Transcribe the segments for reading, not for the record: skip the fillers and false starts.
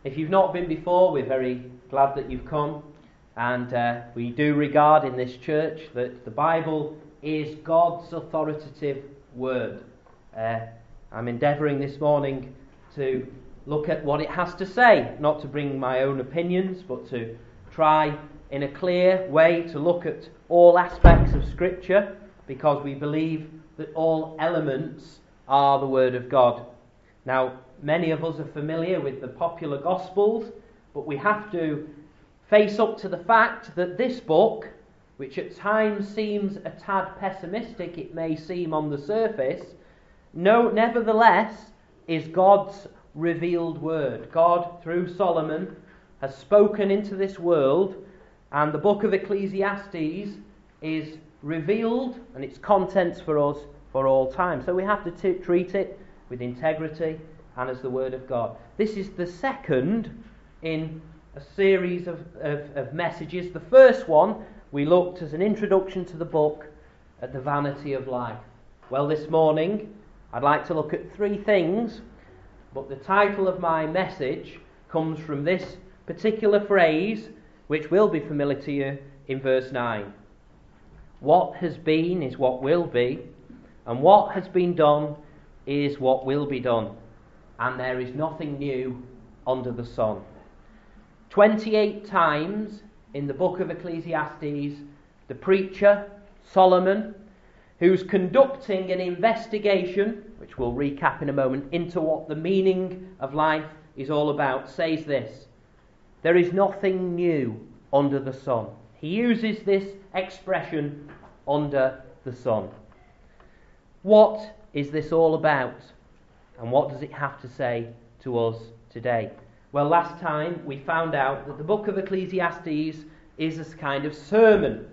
If you've not been before, we're very glad that you've come, and we do regard in this church that the Bible is God's authoritative word. I'm endeavouring this morning to look at what it has to say, not to bring my own opinions, but to try in a clear way to look at all aspects of Scripture, because we believe that all elements are the Word of God. Now, many of us are familiar with the popular Gospels, but we have to face up to the fact that this book, which at times seems a tad pessimistic, it may seem on the surface, nevertheless is God's revealed word. God, through Solomon, has spoken into this world, and the book of Ecclesiastes is revealed and its contents for us for all time. So we have to treat it with integrity and as the word of God. This is the second in a series of messages. The first one we looked as an introduction to the book at the vanity of life. Well, this morning I'd like to look at three things, but the title of my message comes from this particular phrase, which will be familiar to you in verse 9. What has been is what will be, and what has been done is what will be done, and there is nothing new under the sun. 28 times in the book of Ecclesiastes, the preacher, Solomon, who's conducting an investigation, which we'll recap in a moment, into what the meaning of life is all about, says this: there is nothing new under the sun. He uses this expression, under the sun. What is this all about? And what does it have to say to us today? Well, last time we found out that the book of Ecclesiastes is a kind of sermon.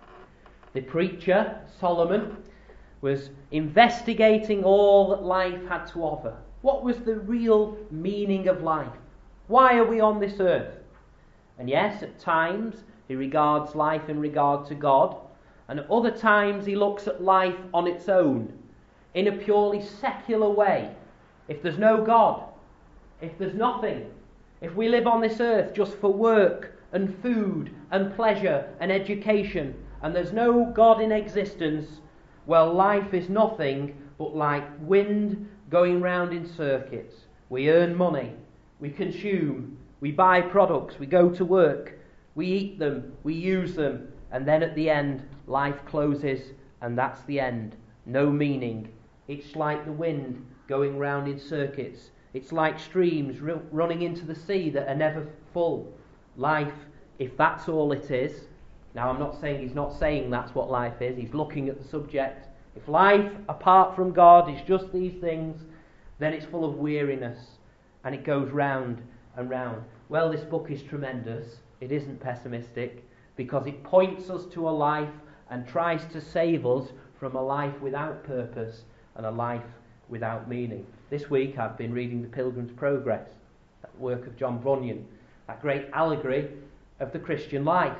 The preacher, Solomon, was investigating all that life had to offer. What was the real meaning of life? Why are we on this earth? And yes, at times he regards life in regard to God, and at other times he looks at life on its own, in a purely secular way. If there's no God, if there's nothing, if we live on this earth just for work and food and pleasure and education, and there's no God in existence, well, life is nothing but like wind going round in circuits. We earn money, we consume, we buy products, we go to work, we eat them, we use them, and then at the end, life closes, and that's the end. No meaning. It's like the wind going round in circuits. It's like streams running into the sea that are never full. Life, if that's all it is. Now, I'm not saying he's not saying that's what life is. He's looking at the subject. If life, apart from God, is just these things, then it's full of weariness, and it goes round and round. Well, this book is tremendous. It isn't pessimistic, because it points us to a life and tries to save us from a life without purpose and a life without meaning. This week I've been reading The Pilgrim's Progress, that work of John Bunyan, that great allegory of the Christian life.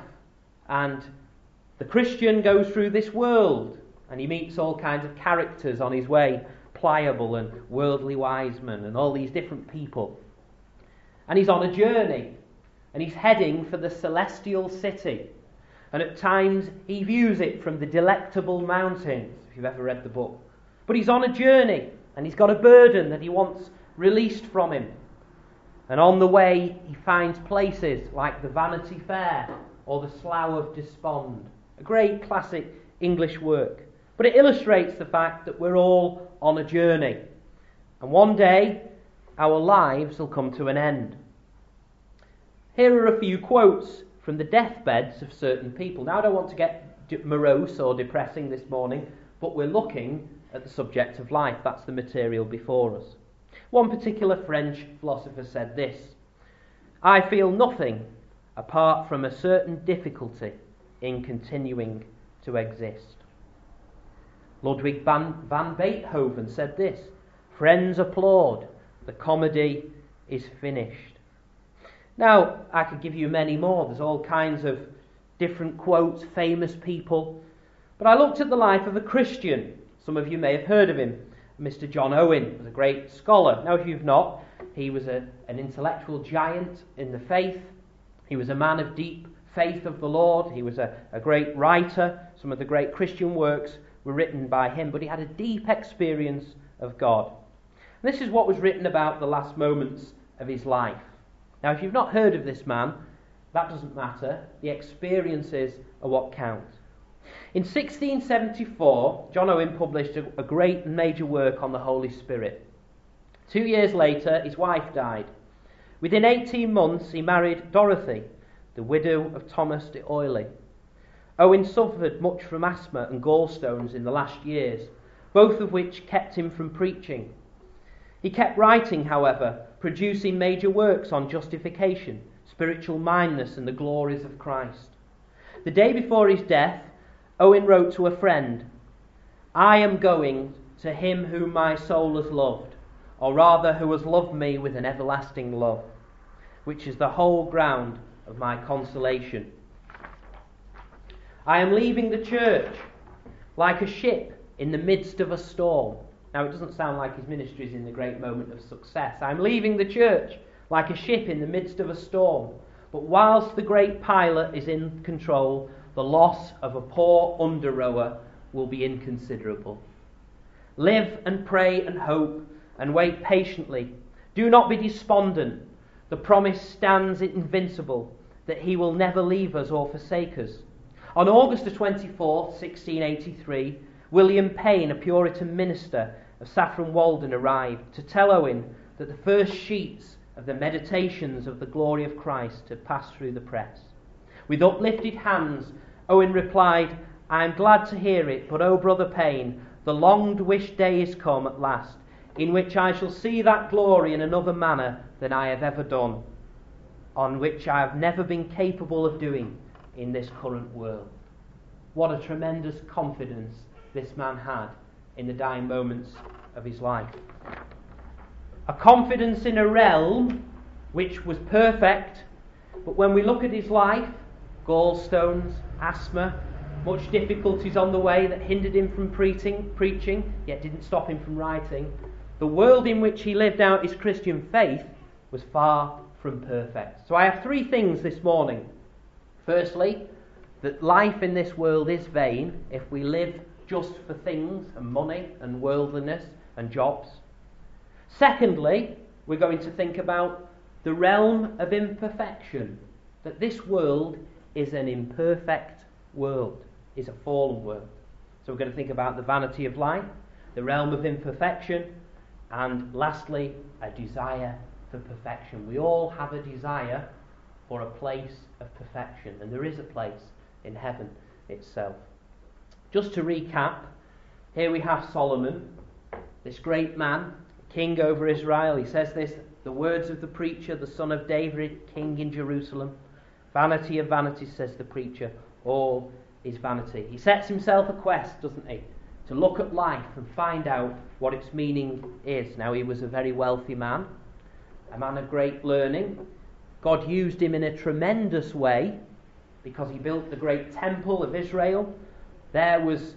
And the Christian goes through this world, and he meets all kinds of characters on his way, Pliable and Worldly Wiseman and all these different people. And he's on a journey, and he's heading for the celestial city. And at times he views it from the Delectable Mountains, if you've ever read the book. But he's on a journey, and he's got a burden that he wants released from him. And on the way he finds places like the Vanity Fair or the Slough of Despond. A great classic English work. But it illustrates the fact that we're all on a journey. And one day our lives will come to an end. Here are a few quotes from the deathbeds of certain people. Now, I don't want to get morose or depressing this morning, but we're looking at the subject of life. That's the material before us. One particular French philosopher said this: I feel nothing apart from a certain difficulty in continuing to exist. Ludwig van Beethoven said this: friends applaud, the comedy is finished. Now, I could give you many more. There's all kinds of different quotes, famous people. But I looked at the life of a Christian. Some of you may have heard of him. Mr. John Owen was a great scholar. Now, if you've not, he was an intellectual giant in the faith. He was a man of deep faith of the Lord. He was a great writer. Some of the great Christian works were written by him, but he had a deep experience of God. And this is what was written about the last moments of his life. Now, if you've not heard of this man, that doesn't matter. The experiences are what count. In 1674, John Owen published a great and major work on the Holy Spirit. 2 years later, his wife died. Within 18 months, he married Dorothy, the widow of Thomas de Oyley. Owen suffered much from asthma and gallstones in the last years, both of which kept him from preaching. He kept writing, however, producing major works on justification, spiritual mindness, and the glories of Christ. The day before his death, Owen wrote to a friend, "I am going to him whom my soul has loved, or rather who has loved me with an everlasting love, which is the whole ground of my consolation. I am leaving the church like a ship in the midst of a storm." Now, it doesn't sound like his ministry is in the great moment of success. "I'm leaving the church like a ship in the midst of a storm. But whilst the great pilot is in control, the loss of a poor under-rower will be inconsiderable. Live and pray and hope and wait patiently. Do not be despondent. The promise stands invincible that he will never leave us or forsake us." On August the 24th, 1683, William Payne, a Puritan minister of Saffron Walden, arrived to tell Owen that the first sheets of the Meditations of the Glory of Christ had passed through the press. With uplifted hands, Owen replied, "I am glad to hear it, but oh, Brother Payne, the longed-wished day is come at last, in which I shall see that glory in another manner than I have ever done, on which I have never been capable of doing in this current world." What a tremendous confidence this man had in the dying moments of his life. A confidence in a realm which was perfect, but when we look at his life, gallstones, asthma, much difficulties on the way that hindered him from preaching, yet didn't stop him from writing, the world in which he lived out his Christian faith was far from perfect. So I have three things this morning. Firstly, that life in this world is vain if we live just for things and money and worldliness and jobs. Secondly, we're going to think about the realm of imperfection, that this world is an imperfect world, is a fallen world. So we're going to think about the vanity of life, the realm of imperfection, and lastly, a desire for perfection. We all have a desire for a place of perfection, and there is a place in heaven itself. Just to recap, here we have Solomon, this great man, king over Israel. He says this, the words of the preacher, the son of David, king in Jerusalem. "Vanity of vanities," says the preacher, "all is vanity." He sets himself a quest, doesn't he, to look at life and find out what its meaning is. Now, he was a very wealthy man, a man of great learning. God used him in a tremendous way because he built the great temple of Israel. There was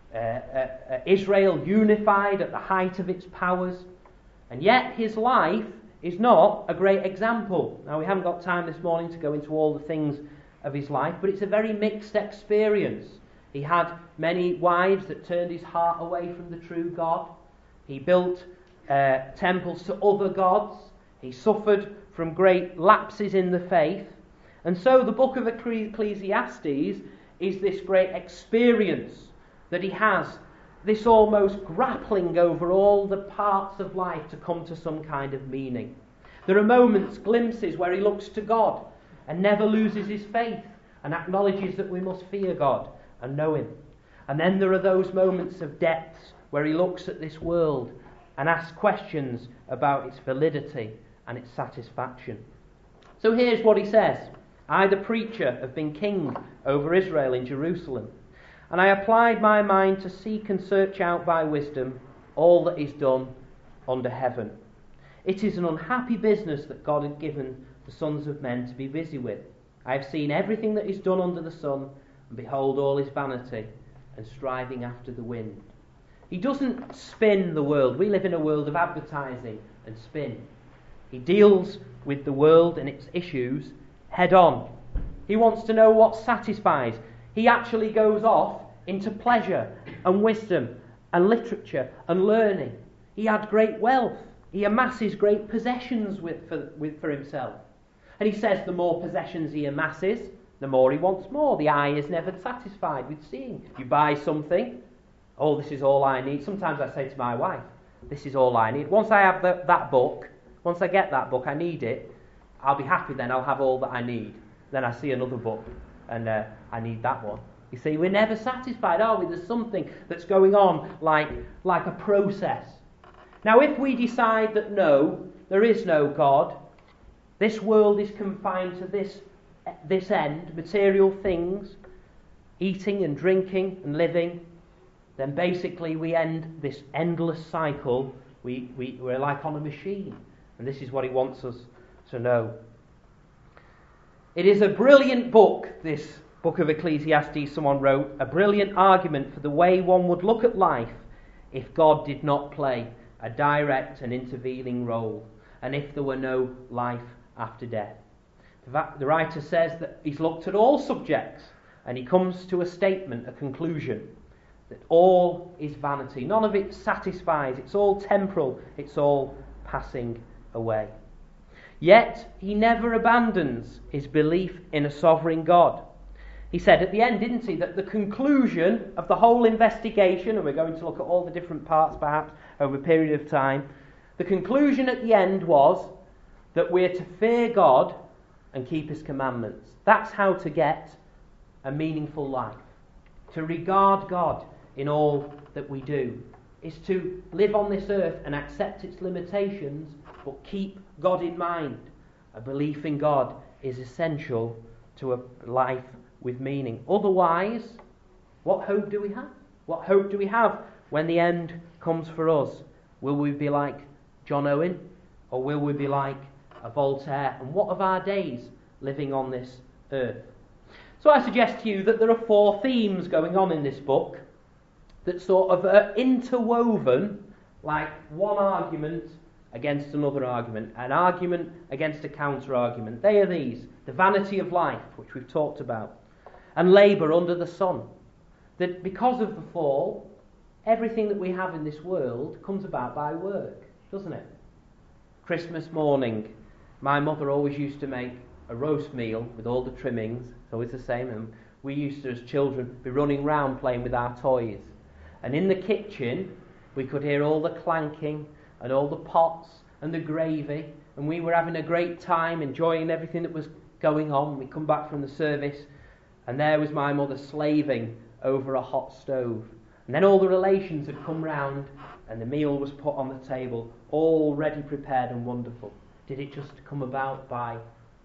Israel unified at the height of its powers. And yet his life is not a great example. Now, we haven't got time this morning to go into all the things of his life, but it's a very mixed experience. He had many wives that turned his heart away from the true God. He built temples to other gods. He suffered from great lapses in the faith. And so the book of Ecclesiastes is this great experience that he has, this almost grappling over all the parts of life to come to some kind of meaning. There are moments, glimpses, where he looks to God and never loses his faith and acknowledges that we must fear God and know him. And then there are those moments of depths where he looks at this world and asks questions about its validity and its satisfaction. So here's what he says. "I, the preacher, have been king over Israel in Jerusalem, and I applied my mind to seek and search out by wisdom all that is done under heaven. It is an unhappy business that God had given the sons of men to be busy with. I have seen everything that is done under the sun, and behold, all is vanity and striving after the wind." He doesn't spin the world. We live in a world of advertising and spin. He deals with the world and its issues head on. He wants to know what satisfies. He actually goes off into pleasure and wisdom and literature and learning. He had great wealth. He amasses great possessions for himself. And he says the more possessions he amasses, the more he wants more. The eye is never satisfied with seeing. You buy something, oh, this is all I need. Sometimes I say to my wife, this is all I need. Once I have that book, once I get that book, I need it, I'll be happy then, I'll have all that I need. Then I see another book, and I need that one. You see, we're never satisfied, are we? There's something that's going on like a process. Now, if we decide that no, there is no God, this world is confined to this end, material things, eating and drinking and living, then basically we end this endless cycle. We're like on a machine, and this is what he wants us to know. It is a brilliant book, this book of Ecclesiastes someone wrote, a brilliant argument for the way one would look at life if God did not play a direct and intervening role, and if there were no life after death. The writer says that he's looked at all subjects, and he comes to a statement, a conclusion, that all is vanity. None of it satisfies. It's all temporal. It's all passing away. Yet he never abandons his belief in a sovereign God. He said at the end, didn't he, that the conclusion of the whole investigation, and we're going to look at all the different parts perhaps over a period of time, the conclusion at the end was that we're to fear God and keep his commandments. That's how to get a meaningful life. To regard God in all that we do is to live on this earth and accept its limitations, but keep God in mind. A belief in God is essential to a life with meaning. Otherwise, what hope do we have? What hope do we have when the end comes for us? Will we be like John Owen, or will we be like a Voltaire? And what of our days living on this earth? So I suggest to you that there are 4 themes going on in this book that sort of are interwoven like one argument against another argument, an argument against a counter-argument. They are these: the vanity of life, which we've talked about, and labour under the sun. That because of the fall, everything that we have in this world comes about by work, doesn't it? Christmas morning, my mother always used to make a roast meal with all the trimmings. It's always the same, and we used to, as children, be running round playing with our toys. And in the kitchen, we could hear all the clanking and all the pots and the gravy, and we were having a great time, enjoying everything that was going on. We come back from the service, and there was my mother slaving over a hot stove. And then all the relations had come round, and the meal was put on the table, all ready, prepared and wonderful. Did it just come about by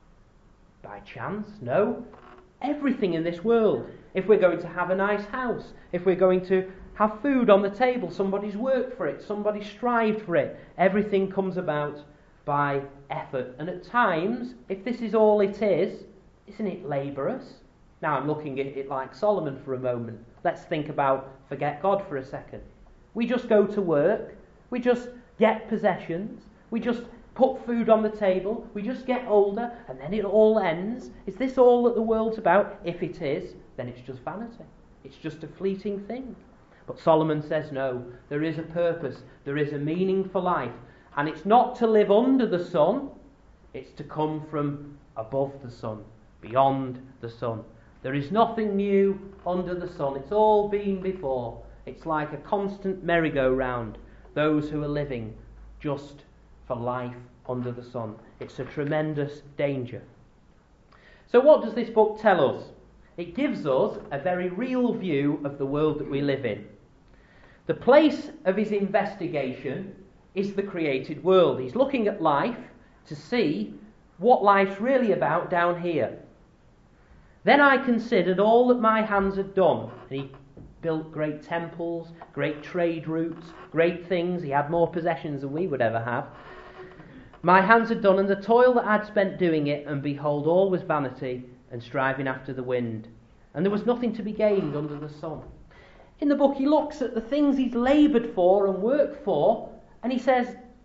chance? No. Everything in this world, if we're going to have a nice house, if we're going to have food on the table, somebody's worked for it, somebody strived for it. Everything comes about by effort. And at times, if this is all it is, isn't it laborious? Now I'm looking at it like Solomon for a moment. Let's think about forget God for a second. We just go to work, we just get possessions, we just put food on the table, we just get older, and then it all ends. Is this all that the world's about? If it is, then it's just vanity. It's just a fleeting thing. But Solomon says no, there is a purpose, there is a meaning for life, and it's not to live under the sun, it's to come from above the sun, beyond the sun. There is nothing new under the sun, it's all been before. It's like a constant merry-go-round, those who are living just for life under the sun. It's a tremendous danger. So what does this book tell us? It gives us a very real view of the world that we live in. The place of his investigation is the created world. He's looking at life to see what life's really about down here. Then I considered all that my hands had done. And he built great temples, great trade routes, great things. He had more possessions than we would ever have. My hands had done, and the toil that I'd spent doing it, and behold, all was vanity and striving after the wind. And there was nothing to be gained under the sun. In the book, he looks at the things he's laboured for and worked for, and he says,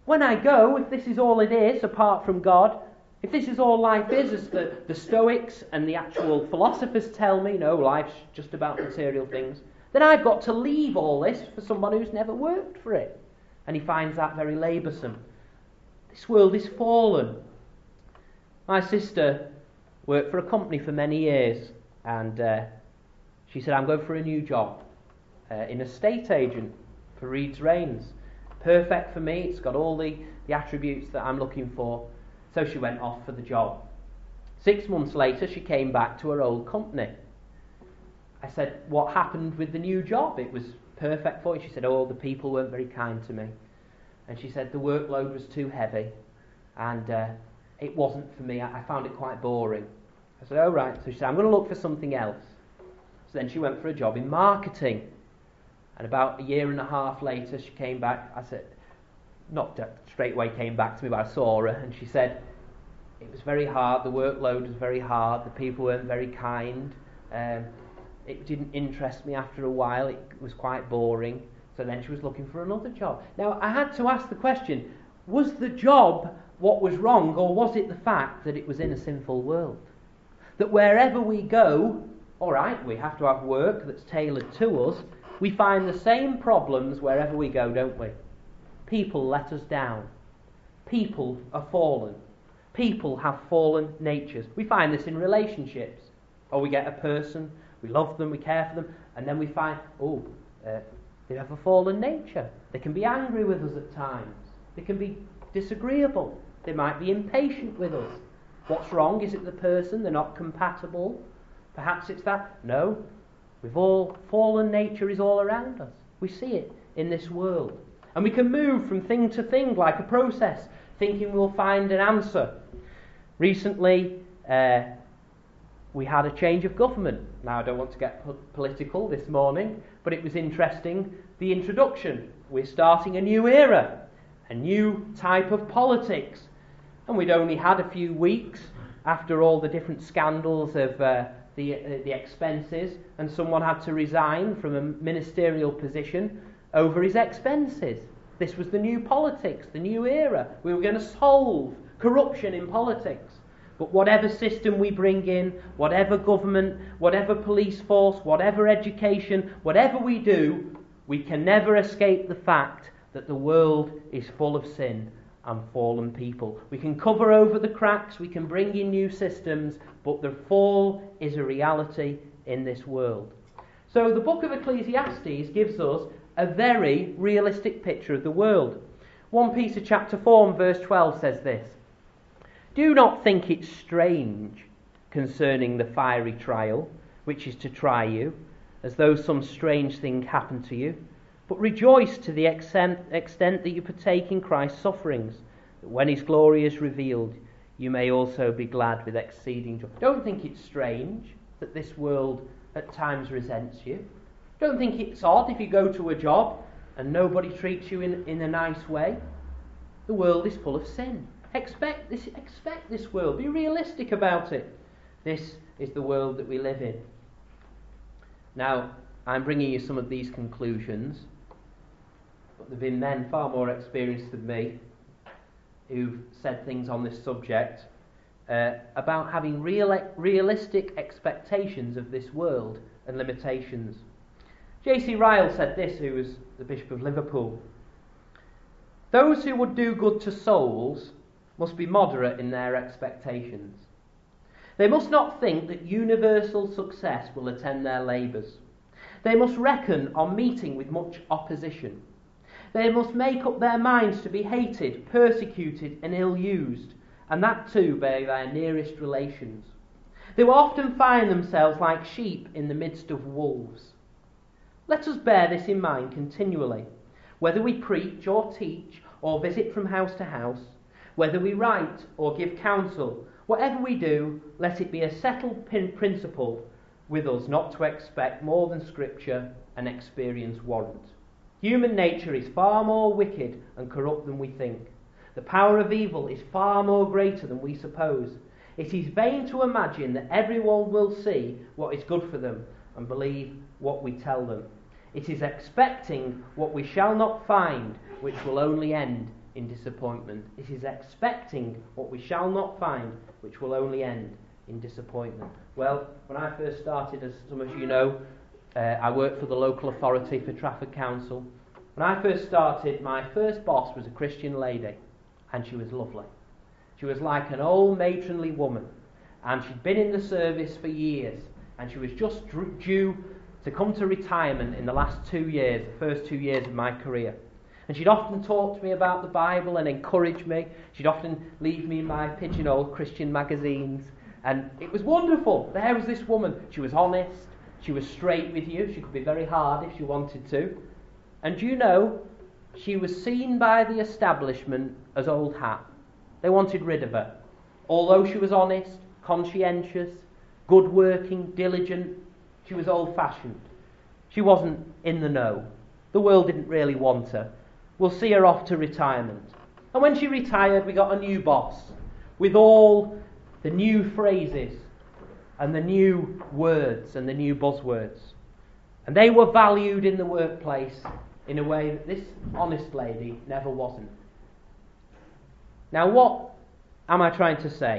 When I go, if this is all it is, apart from God, if this is all life is, as the Stoics and the actual philosophers tell me, no, life's just about material things, then I've got to leave all this for someone who's never worked for it. And he finds that very laboursome. This world is fallen. My sister worked for a company for many years, and she said, I'm going for a new job in a estate agent for Reeds Rains. Perfect for me, it's got all the attributes that I'm looking for. So she went off for the job. 6 months later, she came back to her old company. I said, what happened with the new job? It was perfect for you. She said, oh, the people weren't very kind to me. And she said the workload was too heavy, and it wasn't for me. I found it quite boring. I said, oh, right. So she said, I'm going to look for something else. So then she went for a job in marketing. And about a year and a half later, she came back. I said, not straight away came back to me, but I saw her, and she said, it was very hard, the workload was very hard, the people weren't very kind, it didn't interest me after a while, it was quite boring. So then she was looking for another job. Now, I had to ask the question, was the job what was wrong, or was it the fact that it was in a sinful world? That wherever we go, all right, we have to have work that's tailored to us, we find the same problems wherever we go, don't we? People let us down. People are fallen. People have fallen natures. We find this in relationships. Or we get a person, we love them, we care for them, and then we find, they have a fallen nature. They can be angry with us at times. They can be disagreeable. They might be impatient with us. What's wrong? Is it the person? They're not compatible? Perhaps it's that. No. Fallen nature is all around us. We see it in this world. And we can move from thing to thing like a process, thinking we'll find an answer. Recently, we had a change of government. Now, I don't want to get political this morning, but it was interesting, the introduction. We're starting a new era, a new type of politics. And we'd only had a few weeks after all the different scandals of the expenses, and someone had to resign from a ministerial position over his expenses. This was the new politics, the new era. We were going to solve corruption in politics. But whatever system we bring in, whatever government, whatever police force, whatever education, whatever we do, we can never escape the fact that the world is full of sin and fallen people. We can cover over the cracks, we can bring in new systems, but the fall is a reality in this world. So the book of Ecclesiastes gives us a very realistic picture of the world. 1 Peter chapter 4 and verse 12 says this: Do not think it strange concerning the fiery trial, which is to try you, as though some strange thing happened to you, but rejoice to the extent that you partake in Christ's sufferings, that when his glory is revealed, you may also be glad with exceeding joy. Don't think it's strange that this world at times resents you. Don't think it's odd if you go to a job and nobody treats you in a nice way. The world is full of sin. Expect this world. Be realistic about it. This is the world that we live in. Now, I'm bringing you some of these conclusions, but there have been men far more experienced than me who've said things on this subject about having realistic expectations of this world and limitations. J.C. Ryle said this, who was the Bishop of Liverpool: Those who would do good to souls must be moderate in their expectations. They must not think that universal success will attend their labours. They must reckon on meeting with much opposition. They must make up their minds to be hated, persecuted and ill-used, and that too by their nearest relations. They will often find themselves like sheep in the midst of wolves. Let us bear this in mind continually, whether we preach or teach or visit from house to house, whether we write or give counsel. Whatever we do, let it be a settled principle with us not to expect more than Scripture and experience warrant. Human nature is far more wicked and corrupt than we think. The power of evil is far more greater than we suppose. It is vain to imagine that everyone will see what is good for them and believe what we tell them. It is expecting what we shall not find which will only end in disappointment. It is expecting what we shall not find, which will only end in disappointment. Well, when I first started, as some of you know, I worked for the local authority for Trafford Council. When I first started, my first boss was a Christian lady, and she was lovely. She was like an old matronly woman, and she'd been in the service for years, and she was just due to come to retirement in the last 2 years, the first 2 years of my career. And she'd often talk to me about the Bible and encourage me. She'd often leave me my pigeonhole Christian magazines, and it was wonderful. There was this woman. She was honest. She was straight with you. She could be very hard if she wanted to. And you know, she was seen by the establishment as old hat. They wanted rid of her. Although she was honest, conscientious, good-working, diligent, she was old-fashioned. She wasn't in the know. The world didn't really want her. We'll see her off to retirement. And when she retired, we got a new boss with all the new phrases and the new words and the new buzzwords. And they were valued in the workplace in a way that this honest lady never wasn't. Now, what am I trying to say?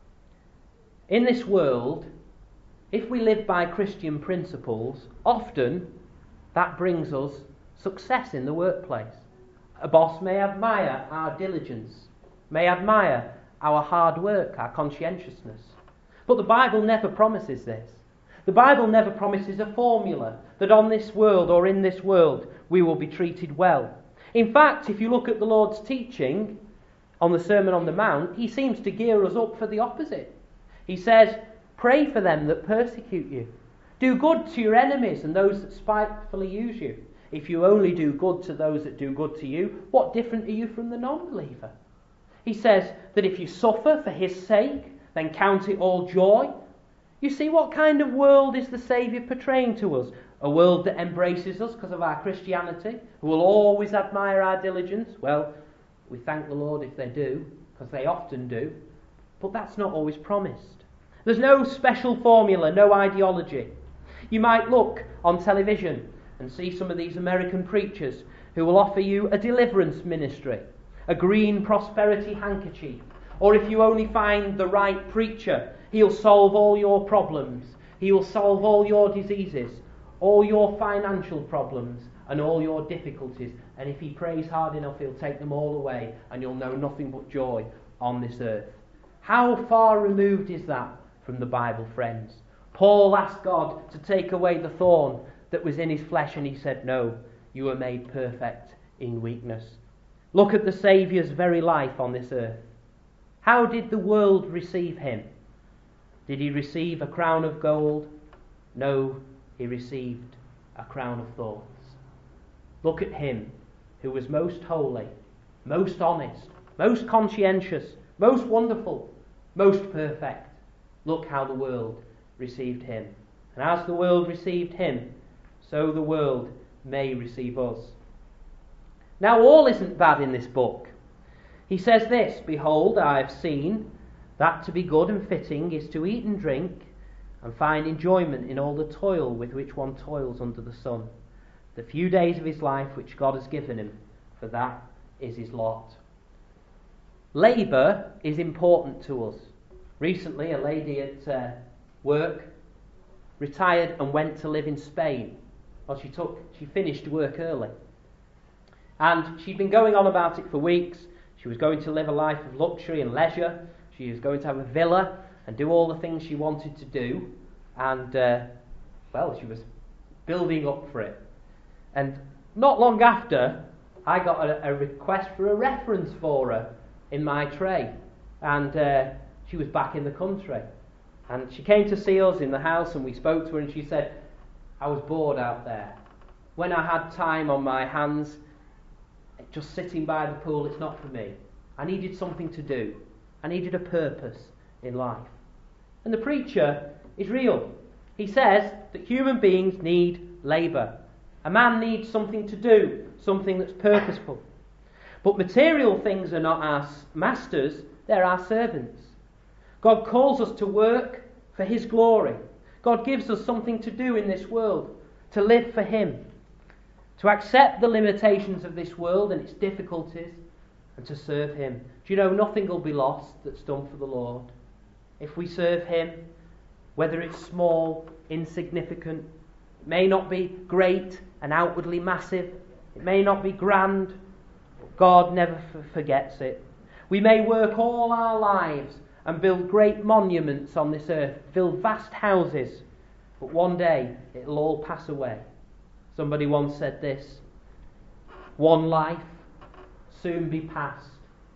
In this world, if we live by Christian principles, often that brings us success in the workplace. A boss may admire our diligence, may admire our hard work, our conscientiousness. But the Bible never promises this. The Bible never promises a formula that on this world or in this world we will be treated well. In fact, if you look at the Lord's teaching on the Sermon on the Mount, he seems to gear us up for the opposite. He says, pray for them that persecute you. Do good to your enemies and those that spitefully use you. If you only do good to those that do good to you, what different are you from the non-believer? He says that if you suffer for his sake, then count it all joy. You see, what kind of world is the Saviour portraying to us? A world that embraces us because of our Christianity, who will always admire our diligence? Well, we thank the Lord if they do, because they often do. But that's not always promised. There's no special formula, no ideology. You might look on television and see some of these American preachers who will offer you a deliverance ministry, a green prosperity handkerchief, or if you only find the right preacher, he'll solve all your problems, he will solve all your diseases, all your financial problems and all your difficulties, and if he prays hard enough he'll take them all away and you'll know nothing but joy on this earth. How far removed is that from the Bible, friends? Paul asked God to take away the thorn that was in his flesh, and he said, no, you are made perfect in weakness. Look at the Saviour's very life on this earth. How did the world receive him? Did he receive a crown of gold? No, he received a crown of thorns. Look at him who was most holy, most honest, most conscientious, most wonderful, most perfect. Look how the world received him. And as the world received him, so the world may receive us. Now, all isn't bad in this book. He says this, behold, I have seen that to be good and fitting is to eat and drink and find enjoyment in all the toil with which one toils under the sun. The few days of his life which God has given him, for that is his lot. Labour is important to us. Recently, a lady at work retired and went to live in Spain. Well, she finished work early. And she'd been going on about it for weeks. She was going to live a life of luxury and leisure. She was going to have a villa and do all the things she wanted to do. And, she was building up for it. And not long after, I got a request for a reference for her in my tray. And she was back in the country. And she came to see us in the house and we spoke to her and she said, I was bored out there. When I had time on my hands, just sitting by the pool, it's not for me. I needed something to do. I needed a purpose in life. And the preacher is real. He says that human beings need labour. A man needs something to do, something that's purposeful. But material things are not our masters, they're our servants. God calls us to work for his glory. God gives us something to do in this world, to live for him, to accept the limitations of this world and its difficulties, and to serve him. Do you know, nothing will be lost that's done for the Lord. If we serve him, whether it's small, insignificant, it may not be great and outwardly massive, it may not be grand, but God never forgets it. We may work all our lives and build great monuments on this earth, build vast houses, but one day it'll all pass away. Somebody once said this: one life, soon be past.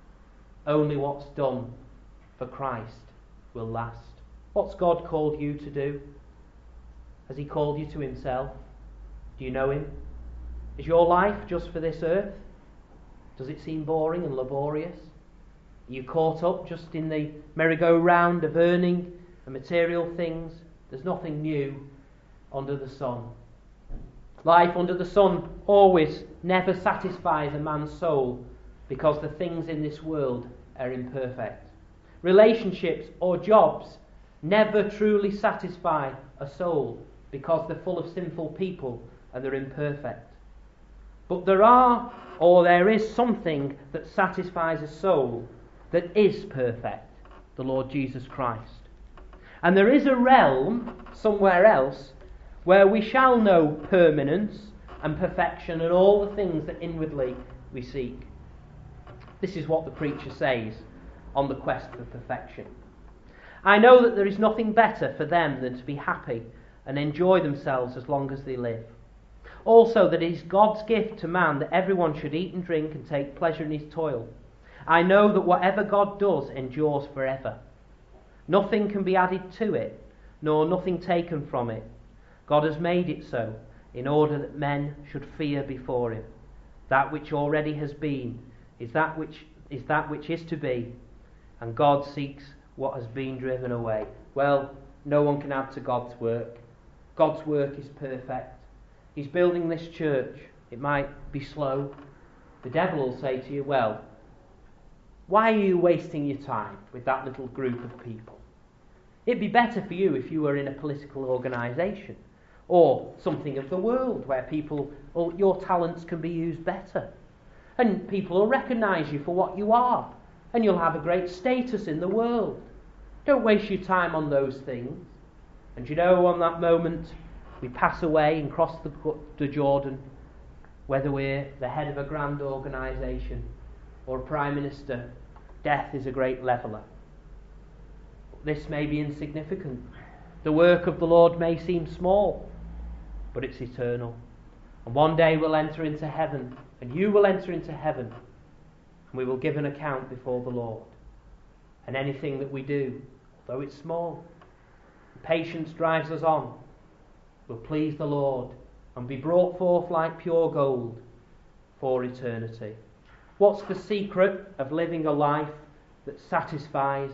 Only what's done for Christ will last. What's God called you to do? Has he called you to himself? Do you know him? Is your life just for this earth? Does it seem boring and laborious? Are you caught up just in the merry-go-round of earning and material things? There's nothing new under the sun. Life under the sun always never satisfies a man's soul, because the things in this world are imperfect. Relationships or jobs never truly satisfy a soul, because they're full of sinful people and they're imperfect. But there is something that satisfies a soul that is perfect: the Lord Jesus Christ. And there is a realm somewhere else where we shall know permanence and perfection and all the things that inwardly we seek. This is what the preacher says on the quest for perfection. I know that there is nothing better for them than to be happy and enjoy themselves as long as they live. Also, that it is God's gift to man that everyone should eat and drink and take pleasure in his toil. I know that whatever God does endures forever. Nothing can be added to it, nor nothing taken from it. God has made it so, in order that men should fear before him. That which already has been is that which is to be, and God seeks what has been driven away. Well, no one can add to God's work. God's work is perfect. He's building this church. It might be slow. The devil will say to you, well, why are you wasting your time with that little group of people? It'd be better for you if you were in a political organisation or something of the world where your talents can be used better. And people will recognise you for what you are, and you'll have a great status in the world. Don't waste your time on those things. And you know, on that moment we pass away and cross the Jordan, whether we're the head of a grand organisation or a prime minister, death is a great leveller. This may be insignificant. The work of the Lord may seem small, but it's eternal. And one day we'll enter into heaven, and you will enter into heaven, and we will give an account before the Lord. And anything that we do, though it's small, patience drives us on, will please the Lord and be brought forth like pure gold for eternity. What's the secret of living a life that satisfies?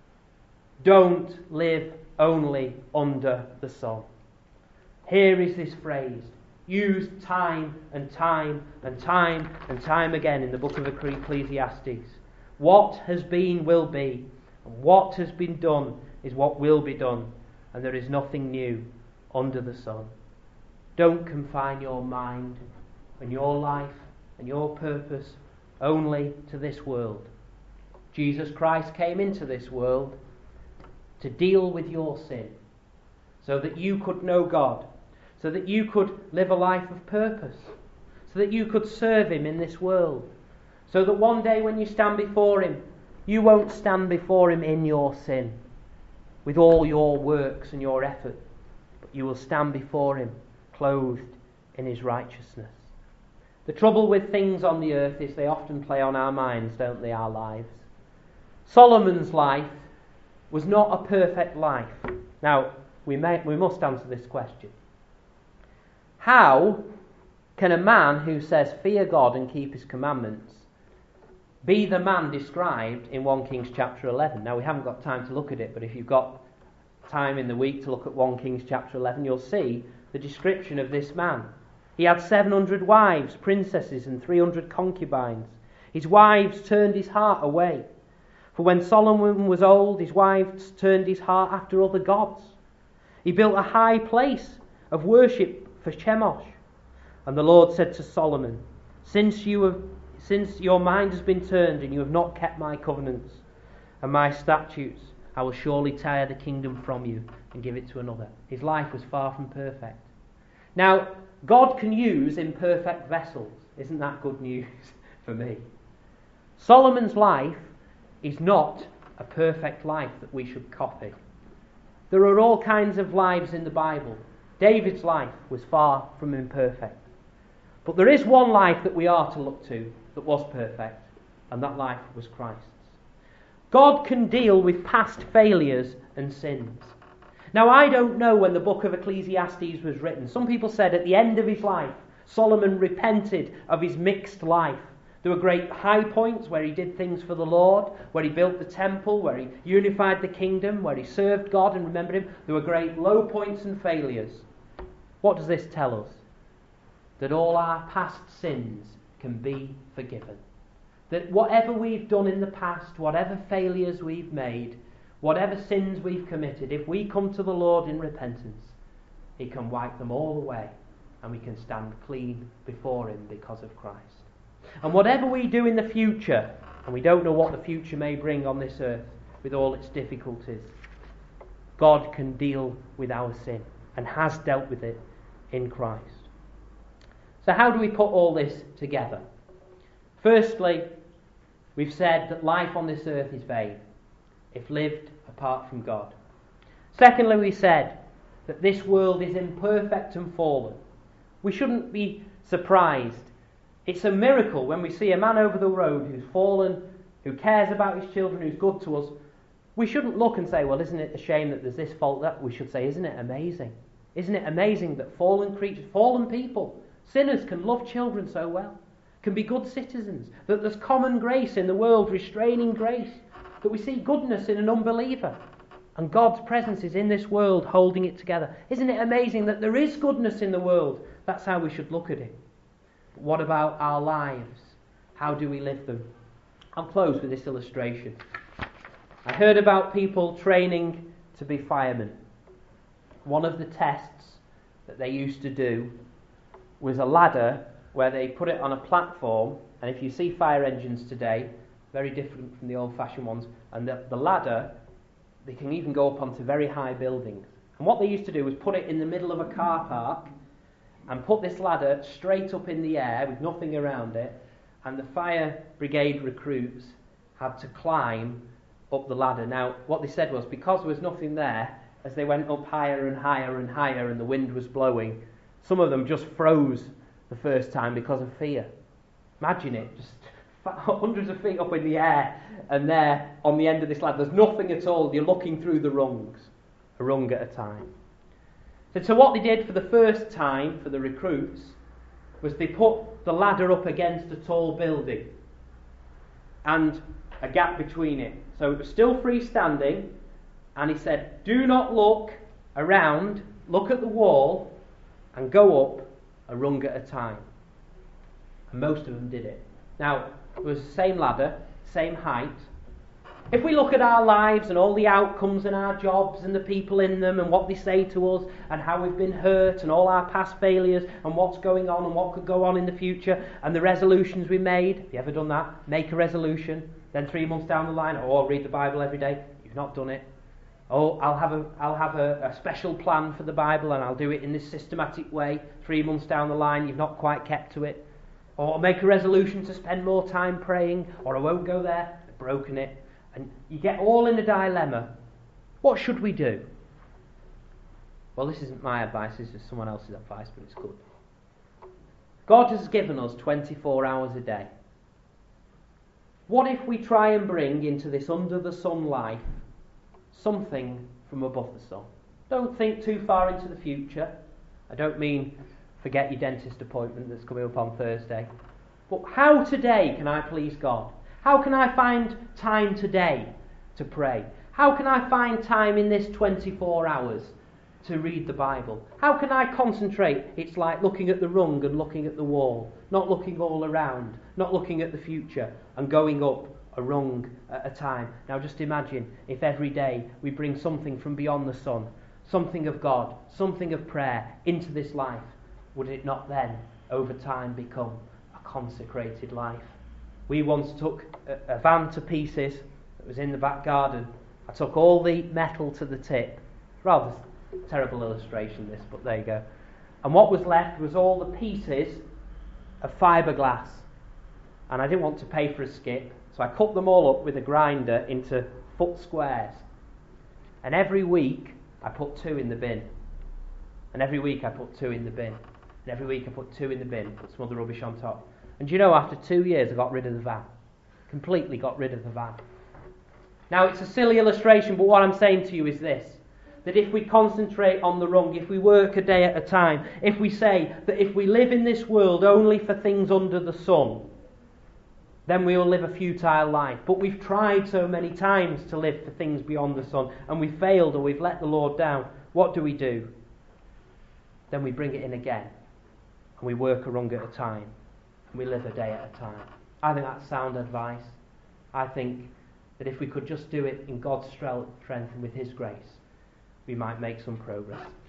Don't live only under the sun. Here is this phrase, used time and time and time and time again in the book of Ecclesiastes. What has been will be, and what has been done is what will be done, and there is nothing new under the sun. Don't confine your mind and your life and your purpose only to this world. Jesus Christ came into this world to deal with your sin, so that you could know God, so that you could live a life of purpose, so that you could serve him in this world, so that one day when you stand before him, you won't stand before him in your sin, with all your works and your effort, but you will stand before him clothed in his righteousness. The trouble with things on the earth is they often play on our minds, don't they, our lives. Solomon's life was not a perfect life. Now, we must answer this question. How can a man who says fear God and keep his commandments be the man described in 1 Kings chapter 11? Now, we haven't got time to look at it, but if you've got time in the week to look at 1 Kings chapter 11, you'll see the description of this man. He had 700 wives, princesses, and 300 concubines. His wives turned his heart away. For when Solomon was old, his wives turned his heart after other gods. He built a high place of worship for Chemosh. And the Lord said to Solomon, Since you Since your mind has been turned and you have not kept my covenants and my statutes, I will surely tear the kingdom from you and give it to another. His life was far from perfect. Now, God can use imperfect vessels. Isn't that good news for me? Solomon's life is not a perfect life that we should copy. There are all kinds of lives in the Bible. David's life was far from imperfect. But there is one life that we are to look to that was perfect, and that life was Christ's. God can deal with past failures and sins. Now, I don't know when the book of Ecclesiastes was written. Some people said at the end of his life, Solomon repented of his mixed life. There were great high points where he did things for the Lord, where he built the temple, where he unified the kingdom, where he served God and remembered him. There were great low points and failures. What does this tell us? That all our past sins can be forgiven. That whatever we've done in the past, whatever failures we've made, whatever sins we've committed, if we come to the Lord in repentance, he can wipe them all away and we can stand clean before him because of Christ. And whatever we do in the future, and we don't know what the future may bring on this earth with all its difficulties, God can deal with our sin and has dealt with it in Christ. So how do we put all this together? Firstly, we've said that life on this earth is vain if lived apart from God. Secondly, we said that this world is imperfect and fallen. We shouldn't be surprised. It's a miracle when we see a man over the road who's fallen, who cares about his children, who's good to us. We shouldn't look and say, well, isn't it a shame that there's this fault? That we should say, isn't it amazing? Isn't it amazing that fallen creatures, fallen people, sinners can love children so well, can be good citizens, that there's common grace in the world, restraining grace, that we see goodness in an unbeliever, and God's presence is in this world holding it together. Isn't it amazing that there is goodness in the world? That's how we should look at it. But what about our lives? How do we live them? I'll close with this illustration. I heard about people training to be firemen. One of the tests that they used to do was a ladder where they put it on a platform, and if you see fire engines today, very different from the old-fashioned ones, and the ladder, they can even go up onto very high buildings. And what they used to do was put it in the middle of a car park and put this ladder straight up in the air with nothing around it, and the fire brigade recruits had to climb up the ladder. Now, what they said was, because there was nothing there, as they went up higher and higher and higher and the wind was blowing, some of them just froze the first time because of fear. Imagine it, just hundreds of feet up in the air, and there on the end of this ladder, there's nothing at all. You're looking through the rungs, a rung at a time. So what they did for the first time for the recruits was they put the ladder up against a tall building and a gap between it. So it was still freestanding, and he said, do not look around, look at the wall and go up a rung at a time. And most of them did it. Now, it was the same ladder, same height. If we look at our lives and all the outcomes in our jobs and the people in them and what they say to us and how we've been hurt and all our past failures and what's going on and what could go on in the future and the resolutions we made, have you ever done that? Make a resolution, then 3 months down the line, oh, I'll read the Bible every day. You've not done it. Oh, I'll have a special plan for the Bible and I'll do it in this systematic way. 3 months down the line, you've not quite kept to it. Or I'll make a resolution to spend more time praying, or I won't go there. I've broken it. And you get all in a dilemma. What should we do? Well, this isn't my advice, this is someone else's advice, but it's good. God has given us 24 hours a day. What if we try and bring into this under the sun life something from above the sun? Don't think too far into the future. I don't mean forget your dentist appointment that's coming up on Thursday. But how today can I please God? How can I find time today to pray? How can I find time in this 24 hours to read the Bible? How can I concentrate? It's like looking at the rung and looking at the wall, not looking all around, not looking at the future and going up a rung at a time. Now just imagine if every day we bring something from beyond the sun, something of God, something of prayer into this life. Would it not then, over time, become a consecrated life? We once took a van to pieces that was in the back garden. I took all the metal to the tip. Rather terrible illustration this, but there you go. And what was left was all the pieces of fiberglass. And I didn't want to pay for a skip, so I cut them all up with a grinder into foot squares. And every week I put 2 in the bin. And every week I put 2 in the bin. And every week I put 2 in the bin, put some other rubbish on top. And do you know, after 2 years I got rid of the van. Completely got rid of the van. Now it's a silly illustration, but what I'm saying to you is this. That if we concentrate on the wrong, if we work a day at a time, if we say that if we live in this world only for things under the sun, then we will live a futile life. But we've tried so many times to live for things beyond the sun, and we've failed or we've let the Lord down. What do? Then we bring it in again, and we work a rung at a time, and we live a day at a time. I think that's sound advice. I think that if we could just do it in God's strength and with His grace, we might make some progress.